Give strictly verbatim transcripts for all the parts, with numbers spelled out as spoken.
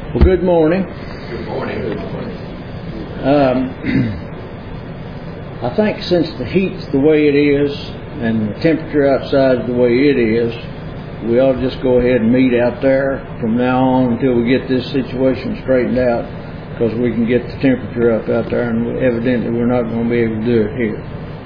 Well, good morning. Good morning. Good morning. Um, I think since the heat's the way it is and the temperature outside is the way it is, we ought to just go ahead and meet out there from now on until we get this situation straightened out, because we can get the temperature up out there, and evidently we're not going to be able to do it here.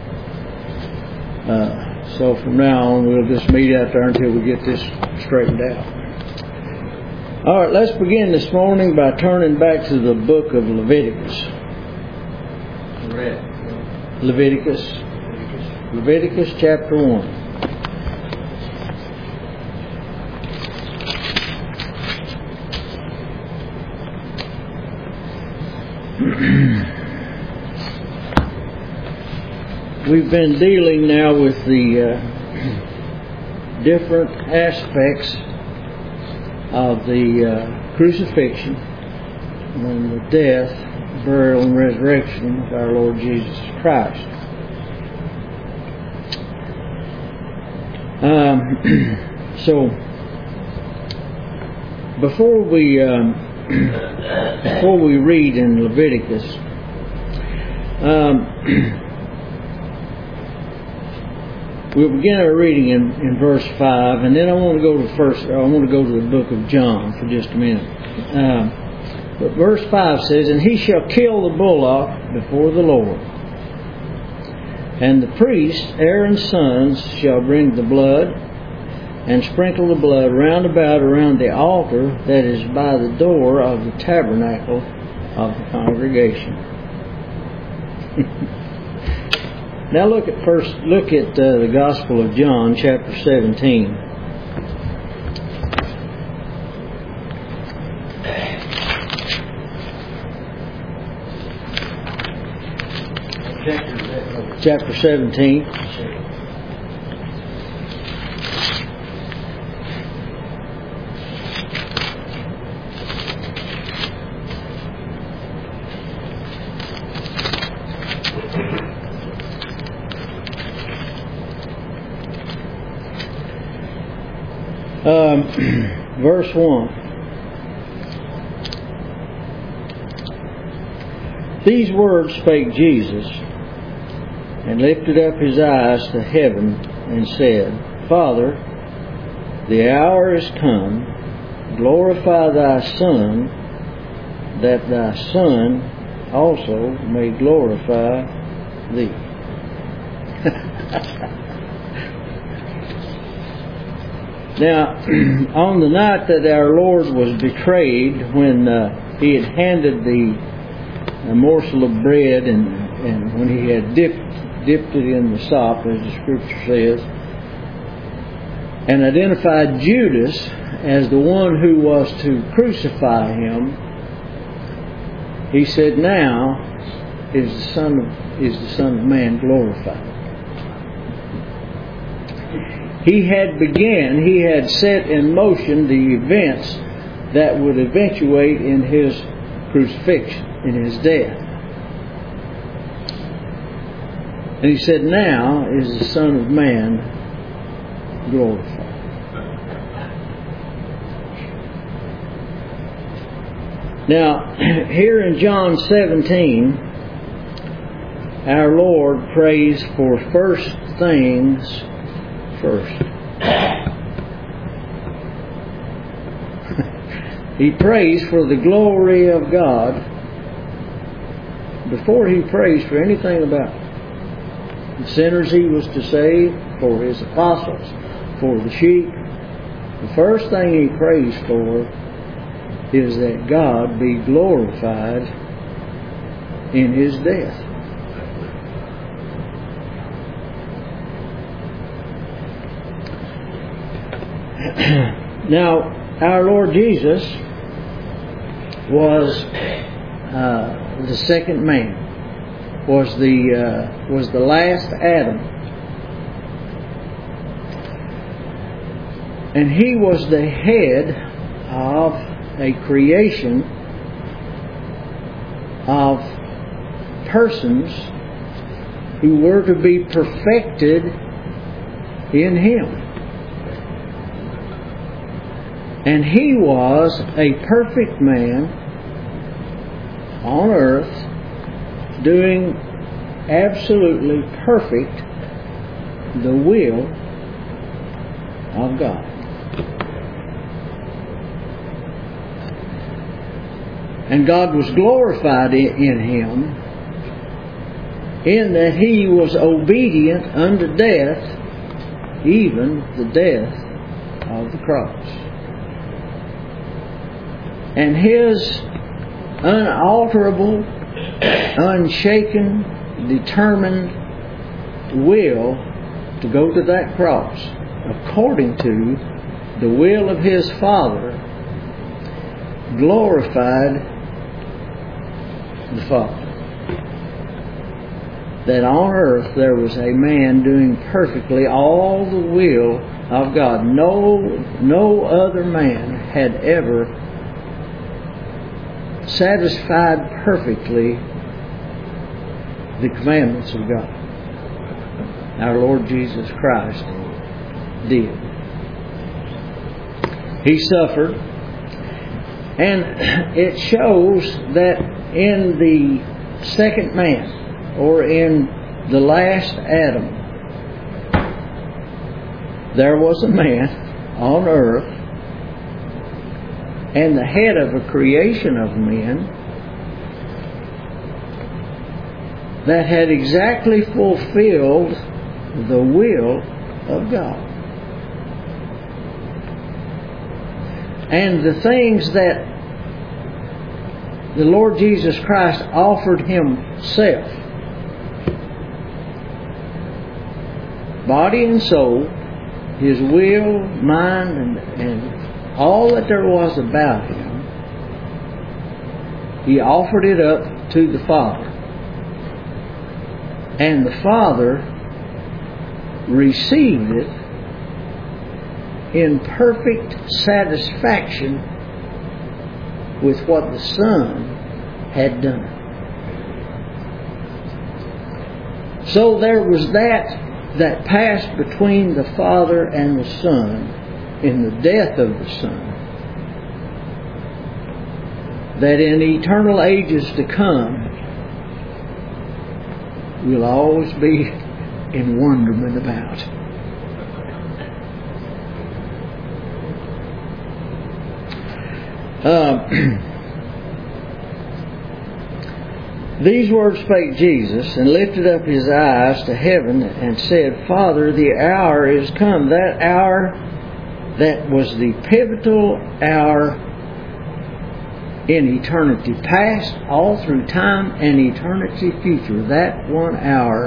Uh, so from now on, we'll just meet out there until we get this straightened out. All right, let's begin this morning by turning back to the book of Leviticus. Leviticus. Leviticus chapter one. We've been dealing now with the uh, different aspects of the uh, crucifixion and the death, burial, and resurrection of our Lord Jesus Christ. Um, so, before we um, before we read in Leviticus, um, we'll begin our reading in, in verse five, and then I want to go to first. I want to go to the book of John for just a minute. Uh, but verse five says, "And he shall kill the bullock before the Lord, and the priest Aaron's sons shall bring the blood, and sprinkle the blood round about around the altar that is by the door of the tabernacle of the congregation." Now look at first. Look at uh, the Gospel of John, chapter seventeen. Chapter seventeen. Um, verse one. These words spake Jesus, and lifted up his eyes to heaven, and said, Father, the hour is come, glorify thy Son, that thy Son also may glorify thee. Now, on the night that our Lord was betrayed, when uh, he had handed the, the morsel of bread, and, and when he had dipped, dipped it in the sop, as the Scripture says, and identified Judas as the one who was to crucify him, he said, "Now is the Son of, is the Son of Man glorified." He had began, he had set in motion the events that would eventuate in his crucifixion, in his death. And he said, "Now is the Son of Man glorified." Now, here in John seventeen, our Lord prays for first things first. He prays for the glory of God before he prays for anything about the sinners he was to save, for his apostles, for the sheep. The first thing he prays for is that God be glorified in his death. Now, our Lord Jesus was uh, the second man, was the uh, was the last Adam, and he was the head of a creation of persons who were to be perfected in him. And He was a perfect man on earth, doing absolutely perfect the will of God. And God was glorified in Him, in that He was obedient unto death, even the death of the cross. And His unalterable, unshaken, determined will to go to that cross according to the will of His Father glorified the Father. That on earth there was a man doing perfectly all the will of God. No, no other man had ever satisfied perfectly the commandments of God. Our Lord Jesus Christ did. He suffered, and it shows that in the second man, or in the last Adam, there was a man on earth, and the head of a creation of men, that had exactly fulfilled the will of God. And the things that the Lord Jesus Christ offered Himself, body and soul, His will, mind, and, and all that there was about Him, He offered it up to the Father. And the Father received it in perfect satisfaction with what the Son had done. So there was that that passed between the Father and the Son in the death of the Son, that in eternal ages to come we'll always be in wonderment about. Uh, These words spake Jesus, and lifted up His eyes to heaven, and said, Father, the hour is come. That hour that was the pivotal hour in eternity past, all through time, and eternity future. That one hour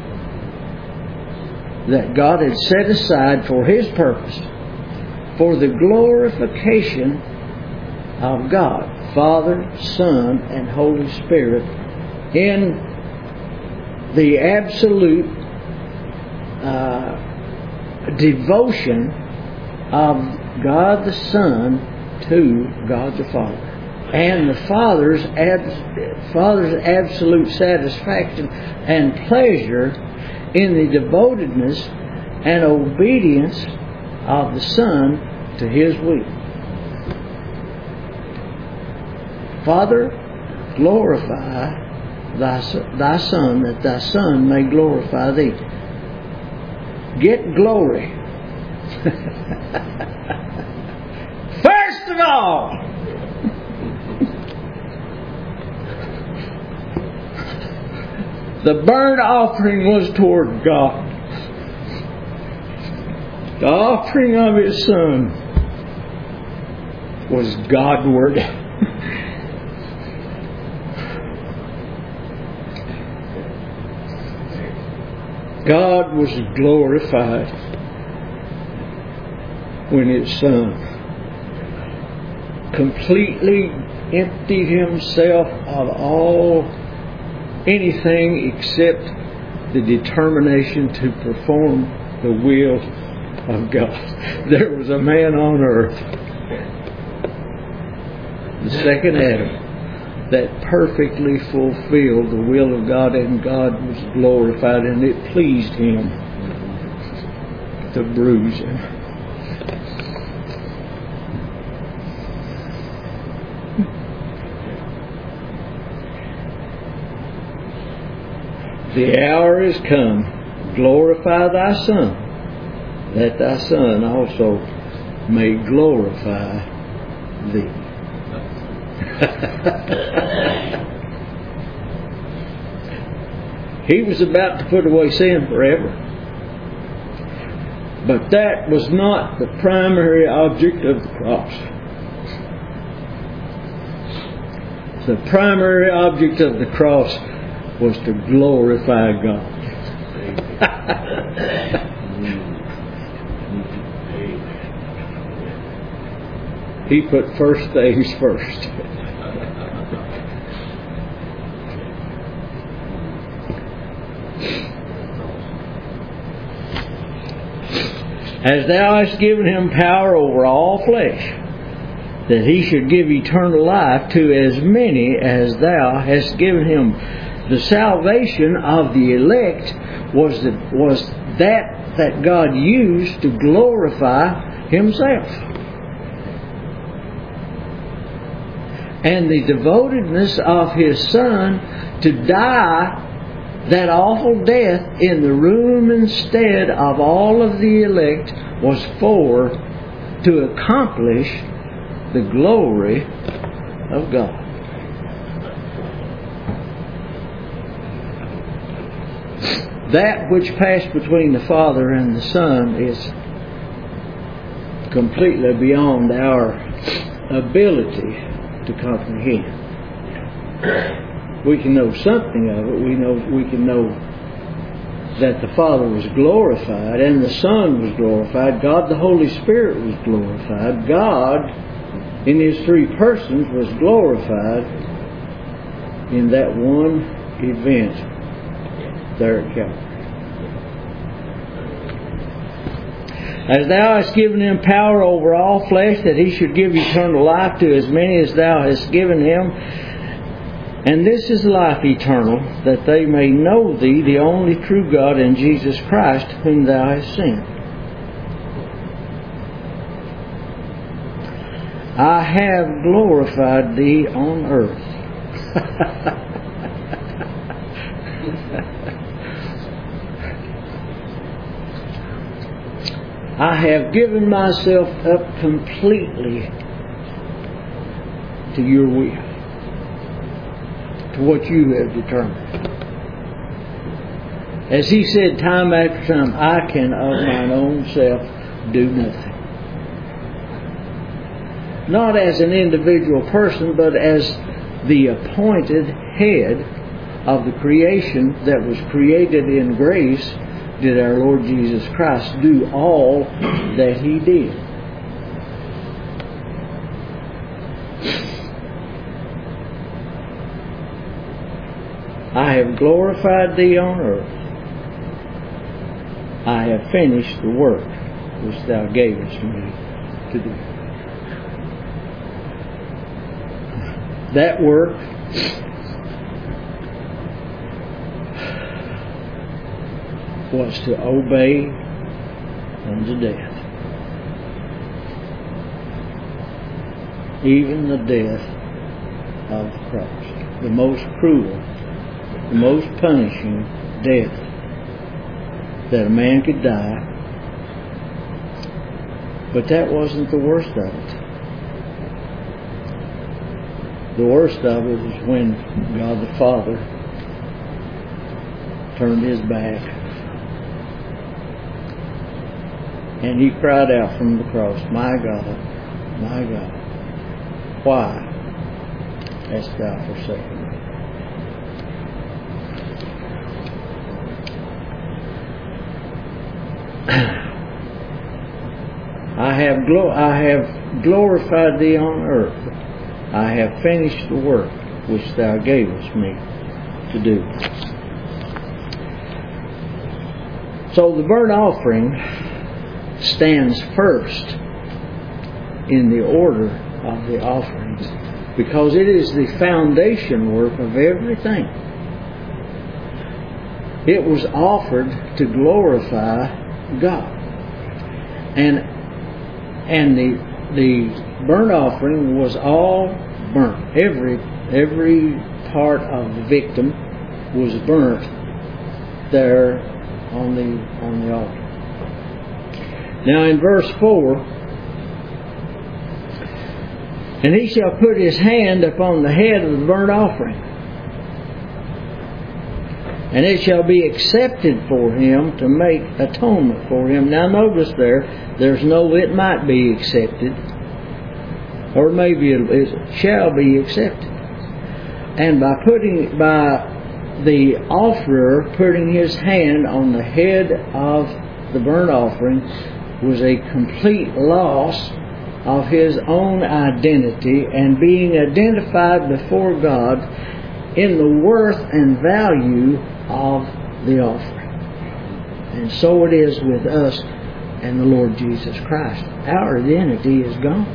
that God had set aside for His purpose, for the glorification of God, Father, Son, and Holy Spirit, in the absolute uh, devotion of God the Son to God the Father, and the Father's ab- Father's absolute satisfaction and pleasure in the devotedness and obedience of the Son to His will. Father, glorify Thy, thy Son, that Thy Son may glorify Thee. Get glory. First of all, the burnt offering was toward God. The offering of His Son was Godward. God was glorified when His Son completely emptied Himself of all anything except the determination to perform the will of God. There was a man on earth, the second Adam, that perfectly fulfilled the will of God, and God was glorified, and it pleased Him to bruise Him. The hour is come. Glorify thy Son, that thy Son also may glorify thee. He was about to put away sin forever. But that was not the primary object of the cross. The primary object of the cross was to glorify God. He put first things first. As thou hast given him power over all flesh, that he should give eternal life to as many as thou hast given him. The salvation of the elect was the, was that that God used to glorify Himself. And the devotedness of His Son to die that awful death in the room instead of all of the elect was for to accomplish the glory of God. That which passed between the Father and the Son is completely beyond our ability to comprehend. We can know something of it. We know we can know that the Father was glorified and the Son was glorified. God the Holy Spirit was glorified. God in His three persons was glorified in that one event there at Calvary. As thou hast given him power over all flesh, that he should give eternal life to as many as thou hast given him. And this is life eternal, that they may know thee, the only true God, and Jesus Christ, whom thou hast sent. I have glorified thee on earth. I have given myself up completely to your will, to what you have determined. As he said time after time, I can of mine own self do nothing. Not as an individual person, but as the appointed head of the creation that was created in grace, did our Lord Jesus Christ do all that He did. I have glorified Thee on earth. I have finished the work which Thou gavest me to do. That work was to obey unto death. Even the death of the cross. The most cruel, the most punishing death that a man could die. But that wasn't the worst of it. The worst of it was when God the Father turned His back and He cried out from the cross, My God, my God, why hast Thou forsaken me? I have glo- I have glorified Thee on earth. I have finished the work which Thou gavest me to do. So the burnt offering stands first in the order of the offerings because it is the foundation work of everything. It was offered to glorify God. And and the the burnt offering was all burnt. Every every part of the victim was burnt there on the on the altar. Now in verse four, and he shall put his hand upon the head of the burnt offering, and it shall be accepted for him to make atonement for him. Now notice there, there's no it might be accepted, or maybe it, it shall be accepted. And by putting by the offerer putting his hand on the head of the burnt offering was a complete loss of his own identity and being identified before God in the worth and value of the offering. And so it is with us and the Lord Jesus Christ. Our identity is gone.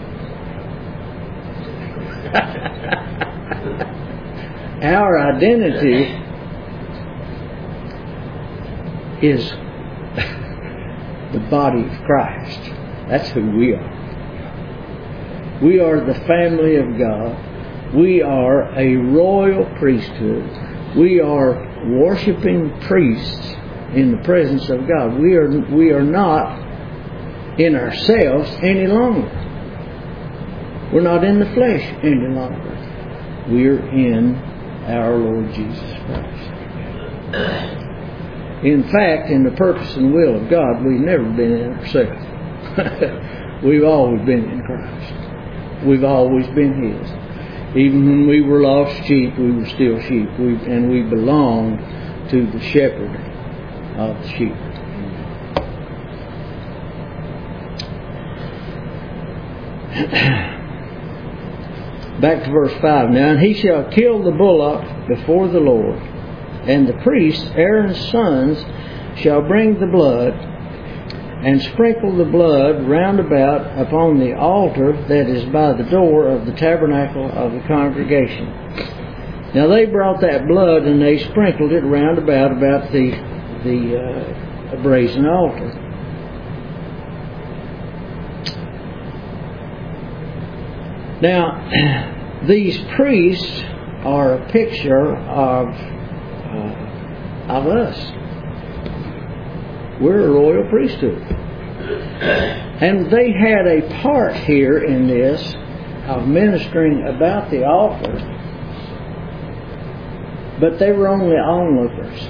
Our identity is the body of Christ. That's who we are. We are the family of God. We are a royal priesthood. We are worshiping priests in the presence of God. We are we are not in ourselves any longer. We're not in the flesh any longer. We're in our Lord Jesus Christ. In fact, in the purpose and will of God, we've never been in ourselves. We've always been in Christ. We've always been His. Even when we were lost sheep, we were still sheep. We, and we belonged to the shepherd of the sheep. Back to verse five now. And he shall kill the bullock before the Lord, and the priests, Aaron's sons, shall bring the blood, and sprinkle the blood round about upon the altar that is by the door of the tabernacle of the congregation. Now they brought that blood and they sprinkled it round about about the the uh, brazen altar. Now these priests are a picture of uh, of us. We're a royal priesthood. And they had a part here in this of ministering about the altar, but they were only onlookers.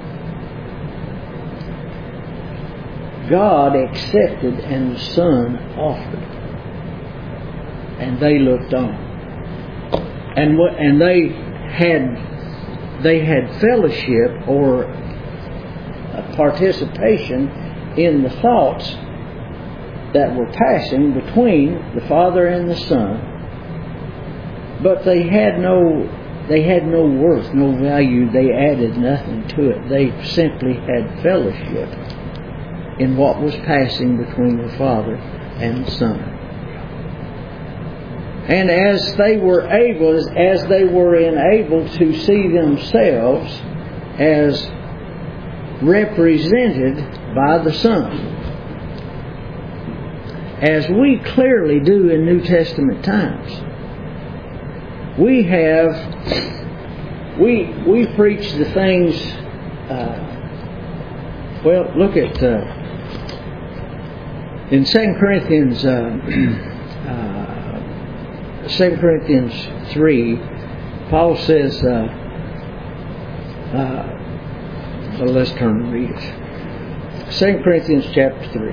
God accepted and the Son offered. And they looked on. And what and they had they had fellowship or participation in the thoughts that were passing between the Father and the Son, but they had no they had no worth, no value. They added nothing to it. They simply had fellowship in what was passing between the Father and the Son. And as they were able, as they were enabled to see themselves as represented by the Son, as we clearly do in New Testament times. We have, we we preach the things, uh, well, look at, uh, in Second Corinthians, uh, uh, Second Corinthians three, Paul says, uh, uh, well, let's turn and read it. Second Corinthians chapter three.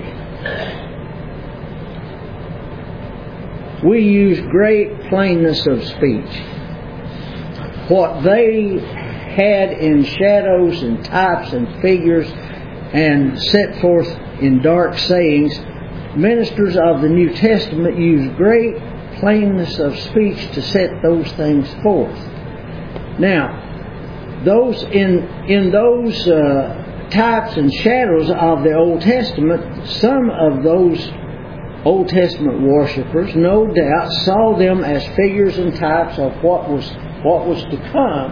We use great plainness of speech. What they had in shadows and types and figures and set forth in dark sayings, ministers of the New Testament use great plainness of speech to set those things forth. Now, those in in those uh, types and shadows of the Old Testament, some of those Old Testament worshippers, no doubt, saw them as figures and types of what was what was to come,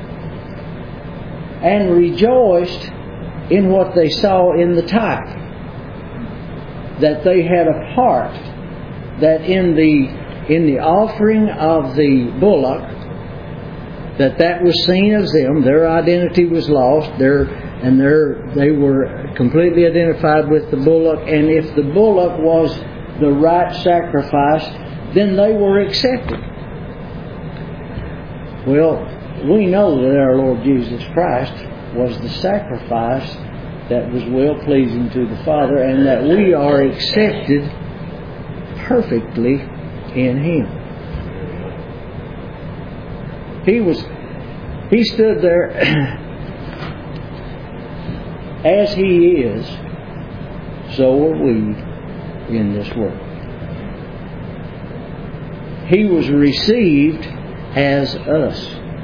and rejoiced in what they saw in the type. That they had a part, that in the in the offering of the bullock, that that was seen as them. Their identity was lost. Their and they're, they were completely identified with the bullock. And if the bullock was the right sacrifice, then they were accepted. Well, we know that our Lord Jesus Christ was the sacrifice that was well-pleasing to the Father, and that we are accepted perfectly in Him. He was, He stood there as He is, so are we in this world. He was received as us,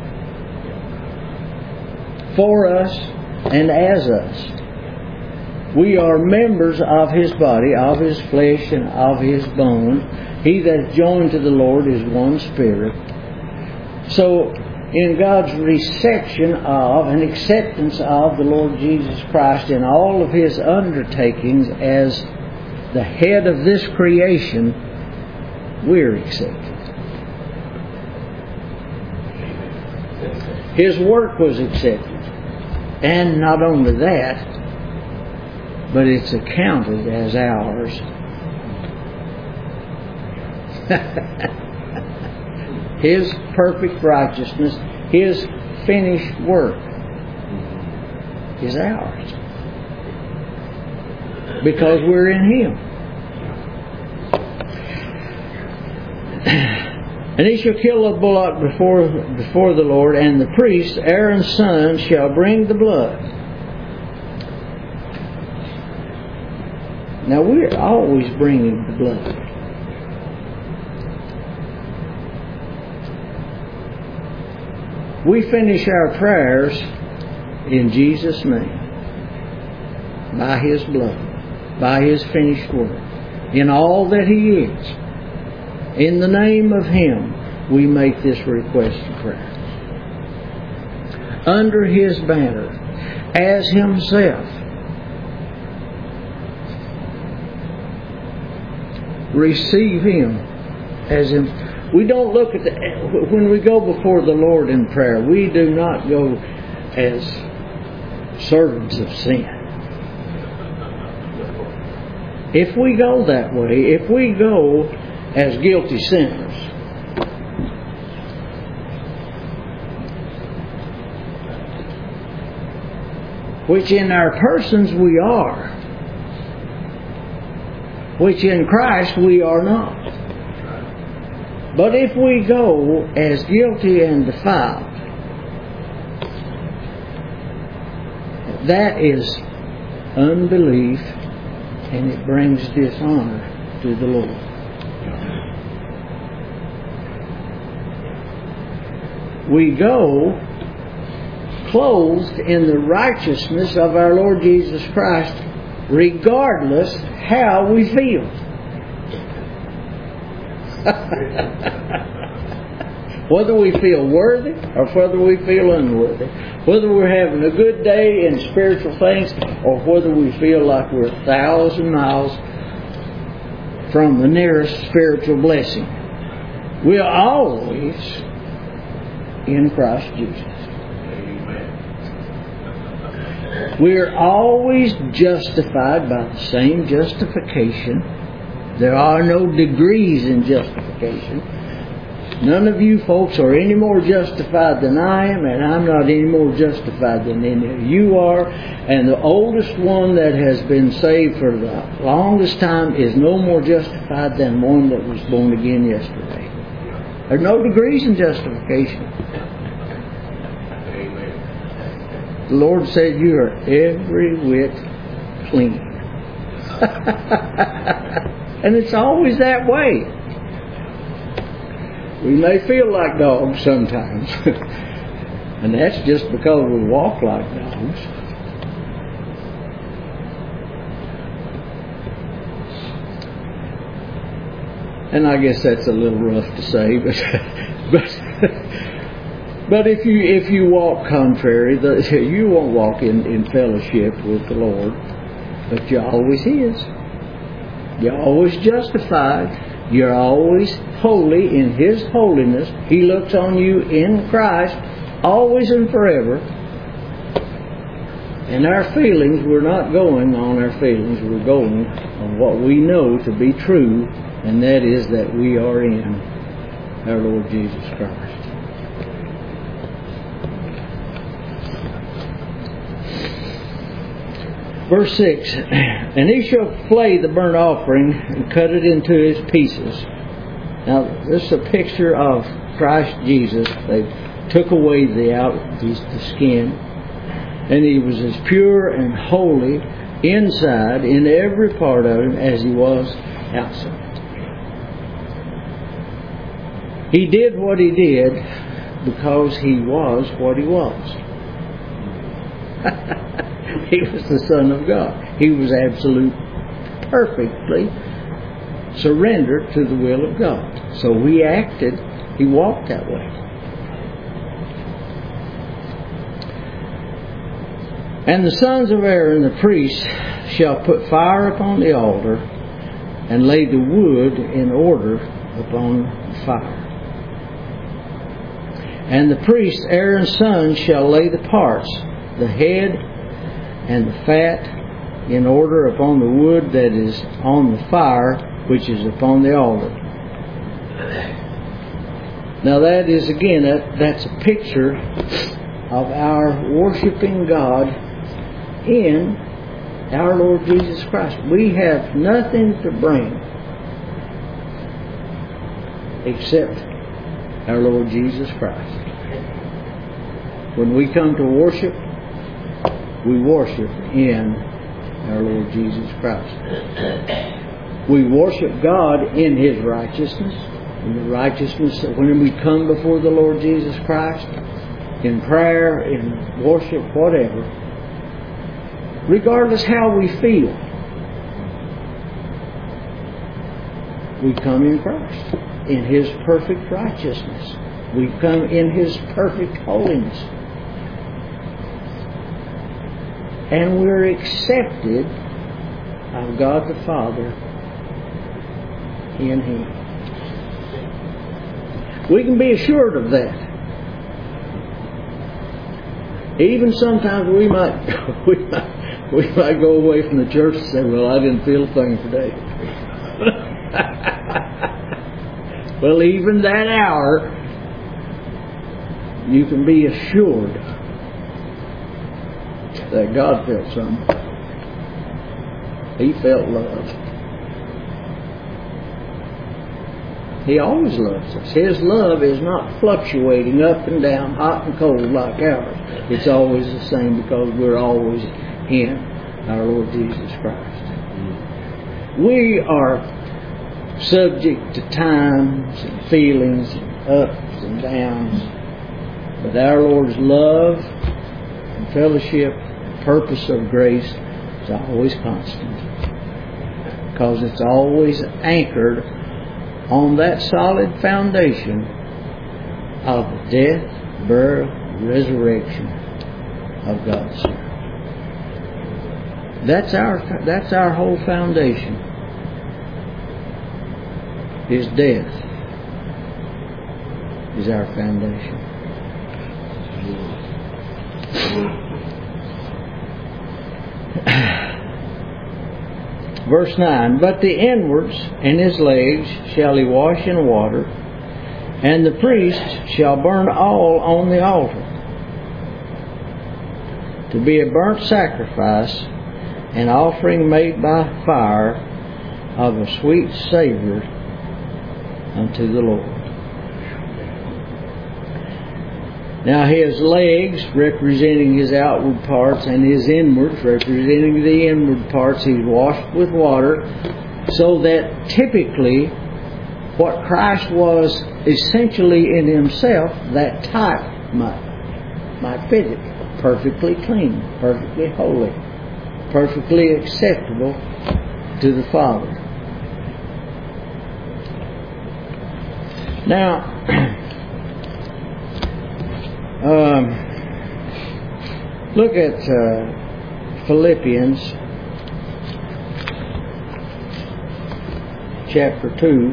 for us and as us. We are members of His body, of His flesh and of His bone. He that is joined to the Lord is one spirit. So, in God's reception of and acceptance of the Lord Jesus Christ in all of His undertakings as the head of this creation, we're accepted. His work was accepted. And not only that, but it's accounted as ours. His perfect righteousness, His finished work is ours. Because we're in Him. And he shall kill a bullock before, before the Lord, and the priest, Aaron's son, shall bring the blood. Now we're always bringing the blood. We finish our prayers in Jesus' name, by His blood, by His finished work, in all that He is. In the name of Him, we make this request of prayer. Under His banner, as Himself, receive Him as Him. We don't look at the, when we go before the Lord in prayer, we do not go as servants of sin. If we go that way, if we go as guilty sinners, which in our persons we are, which in Christ we are not. But if we go as guilty and defiled, that is unbelief, and it brings dishonor to the Lord. We go clothed in the righteousness of our Lord Jesus Christ, regardless how we feel. Whether we feel worthy or whether we feel unworthy, whether we're having a good day in spiritual things or whether we feel like we're a thousand miles from the nearest spiritual blessing, we're always in Christ Jesus. We're always justified by the same justification. There are no degrees in justification. None of you folks are any more justified than I am, and I'm not any more justified than any of you are. And the oldest one that has been saved for the longest time is no more justified than one that was born again yesterday. There are no degrees in justification. The Lord said you are every whit clean. And it's always that way. We may feel like dogs sometimes. And that's just because we walk like dogs. And I guess that's a little rough to say, but but but if you if you walk contrary, the, you won't walk in, in fellowship with the Lord. But you're always His. You're always justified. You're always holy in His holiness. He looks on you in Christ, always and forever. And our feelings, we're not going on our feelings, we're going on what we know to be true, and that is that we are in our Lord Jesus Christ. Verse six, and he shall flay the burnt offering and cut it into his pieces. Now, this is a picture of Christ Jesus. They took away the out, the skin, and he was as pure and holy inside, in every part of him, as he was outside. He did what he did because he was what he was. He was the Son of God. He was absolute, perfectly surrendered to the will of God. So he acted, he walked that way. And the sons of Aaron, the priests, shall put fire upon the altar and lay the wood in order upon the fire. And the priest, Aaron's son, shall lay the parts, the head and the fat, in order upon the wood that is on the fire, which is upon the altar. Now that is, again, that, that's a picture of our worshiping God in our Lord Jesus Christ. We have nothing to bring except our Lord Jesus Christ. When we come to worship, we worship in our Lord Jesus Christ. We worship God in His righteousness, in the righteousness that when we come before the Lord Jesus Christ, in prayer, in worship, whatever, regardless how we feel, we come in Christ, in His perfect righteousness. We come in His perfect holiness. And we're accepted of God the Father in Him. We can be assured of that. Even sometimes we might we might, we might go away from the church and say, well, I didn't feel a thing today. Well, even that hour, you can be assured that God felt something. He felt love. He always loves us. His love is not fluctuating up and down, hot and cold like ours. It's always the same because we're always in our Lord Jesus Christ. We are subject to times and feelings and ups and downs, but our Lord's love and fellowship, purpose of grace is always constant, because it's always anchored on that solid foundation of the death, burial, resurrection of God's Son. That's our that's our whole foundation. His death is our foundation. Verse nine, but the inwards and his legs shall he wash in water, and the priest shall burn all on the altar, to be a burnt sacrifice, an offering made by fire of a sweet savour unto the Lord. Now his legs representing his outward parts, and his inwards representing the inward parts, he's washed with water, so that typically what Christ was essentially in himself, that type might, might fit it. Perfectly clean, perfectly holy, perfectly acceptable to the Father. Now, Um, look at uh, Philippians chapter two.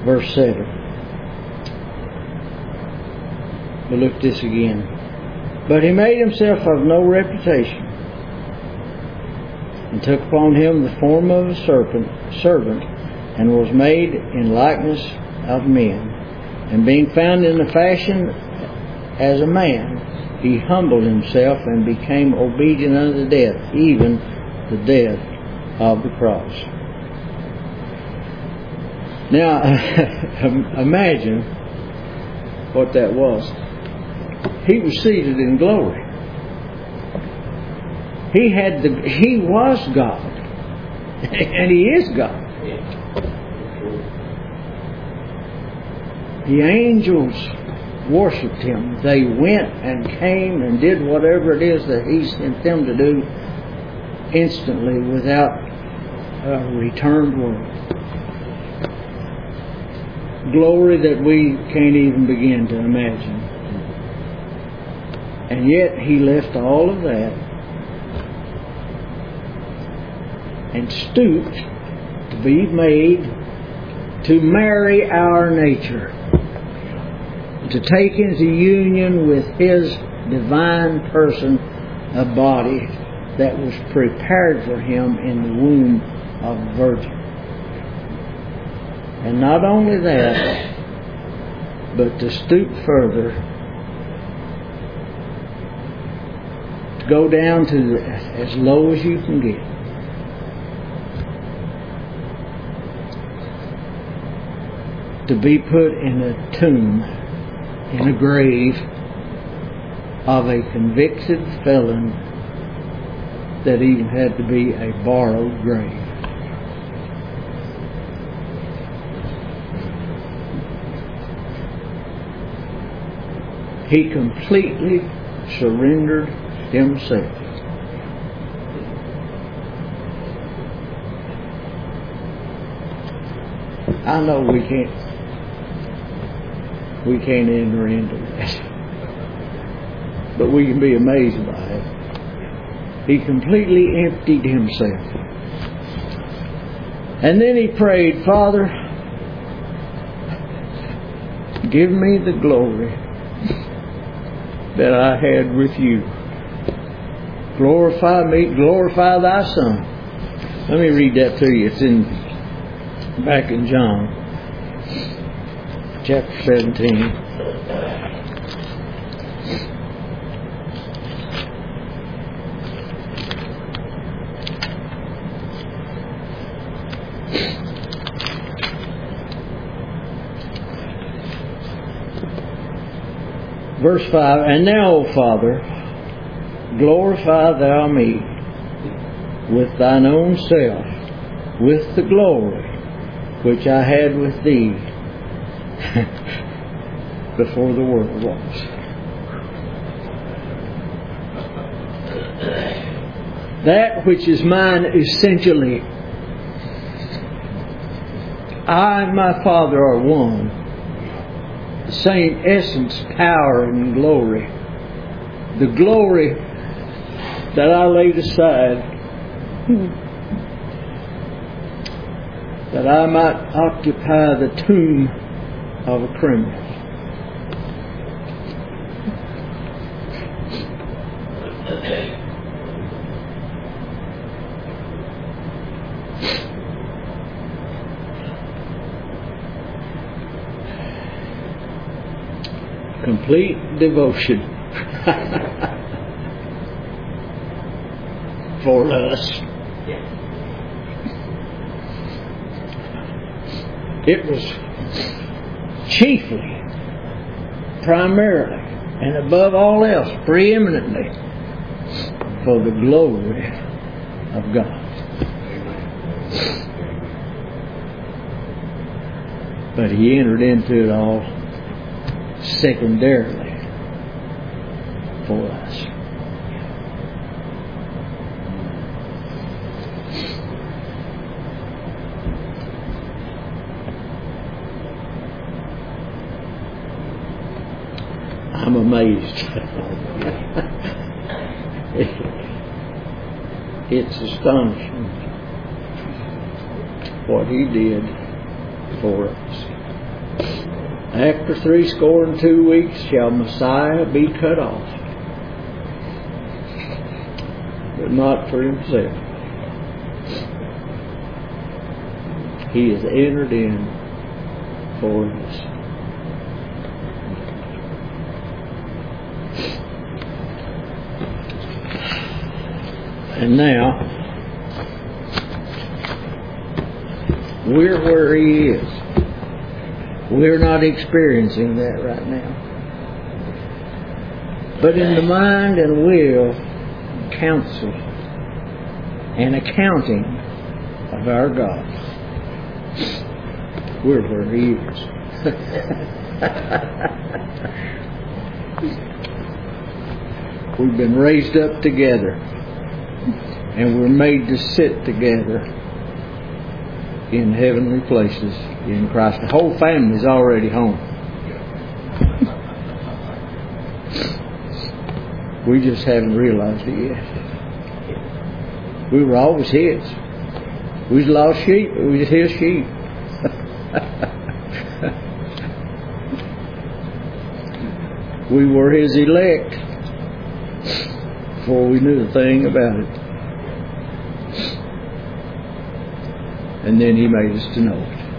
verse seven. We'll look at this again. But he made himself of no reputation, and took upon him the form of a serpent, servant, and was made in likeness of men. And being found in the fashion as a man, he humbled himself and became obedient unto death, even the death of the cross. Now, imagine what that was. He was seated in glory. He had the. He was God, and He is God. The angels worshipped Him. They went and came and did whatever it is that He sent them to do instantly, without a returned word. Glory that we can't even begin to imagine. And yet He left all of that and stooped to be made to marry our nature, to take into union with His divine person a body that was prepared for Him in the womb of a virgin. And not only that, but to stoop further, to go down to the, as low as you can get. To be put in a tomb, in a grave of a convicted felon that even had to be a borrowed grave. He completely surrendered Himself. I know we can't we can't enter into that, but we can be amazed by it. He completely emptied Himself. And then He prayed, Father, give me the glory that I had with You. Glorify me, glorify Thy Son. Let me read that to you. It's in back in John chapter seventeen. Verse five, and now, O Father, glorify Thou me with Thine own self, with the glory which I had with Thee before the world was. That which is mine essentially. I and my Father are one. The same essence, power, and glory. The glory that I laid aside that I might occupy the tomb of a criminal. Complete devotion for us. It was chiefly, primarily, and above all else, preeminently, for the glory of God. But He entered into it all secondarily for us. I'm amazed. It's astonishing what He did for us. After three score and two weeks shall Messiah be cut off, but not for himself. He has entered in for us. And now, we're where He is. We're not experiencing that right now. But in the mind and will, counsel, and accounting of our God, we're where He is. We've been raised up together, and we're made to sit together in heavenly places in Christ. The whole family's already home. We just haven't realized it yet. We were always His. We was lost sheep, but we was His sheep. We were His elect before we knew a thing about it. And then He made us to know it.